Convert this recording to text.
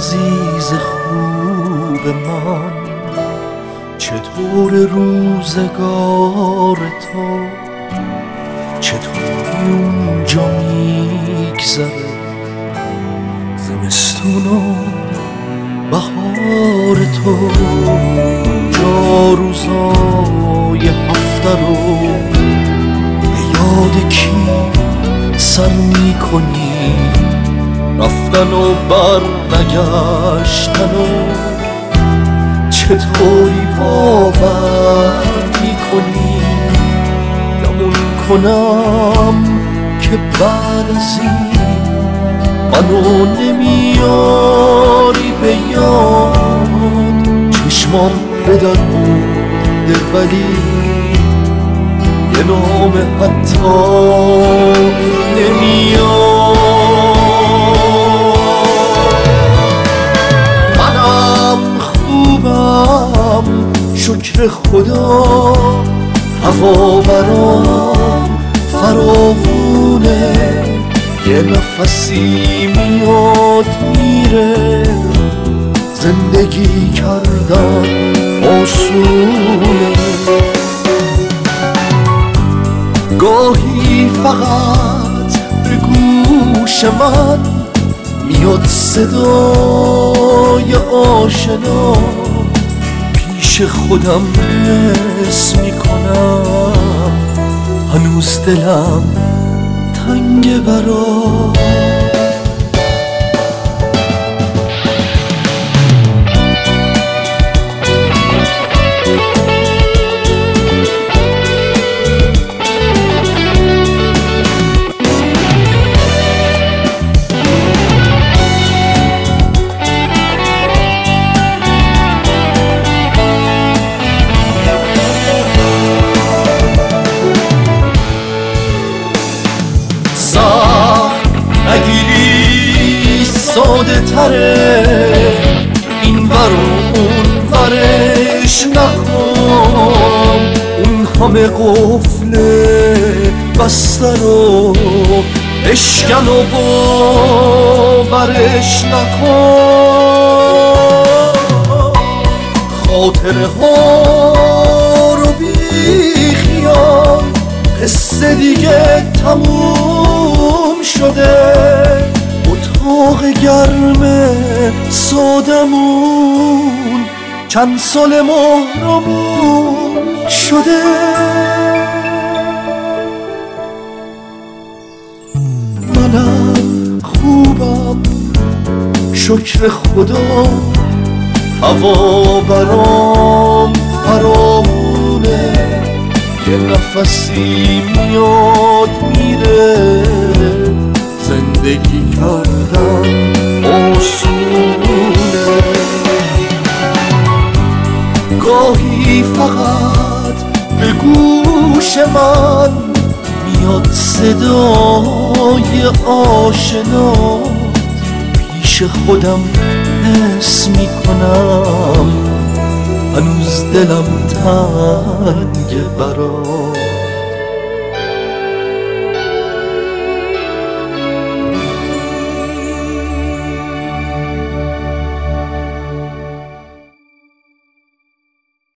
عزیز خوب من، چطور روزگار تو، چطوری اونجا میگذره زمستون و بهار تو؟ جا روزای هفته رو به یاد کی سر میکنی؟ رفتن و بر نگشتن و چطوری باور میکنی؟ گمون کنم که بعد از این منو نمیاری به یاد. چشمام به در بوده ولی یه نام حتی نمیاد. منم خوبم شکر خدا، هوا برام فراوونه، یه نفسی میاد میره، زندگی کردن آسونه. گاهی فقط به گوش من میاد صدای آشنا، پیش خودم حس میکنم هنوز دلم تنگ برات. نگیری ساده تره، این ور و اون ورش نکن، اون همه قفل بسته رو بشکن و باورش نکن. خاطره ها رو بی خیال، قصه دیگه تموم شده، اتاق گرم سادمون چند سال مهرمون شده. منم خوبم شکر خدا، هوا برام فراوونه، یه نفسی میاد میره، زندگی کردن آسونه. گاهی فقط به گوش من میاد صدای آشنات، پیش خودم حس میکنم هنوز دلم تنگ برات.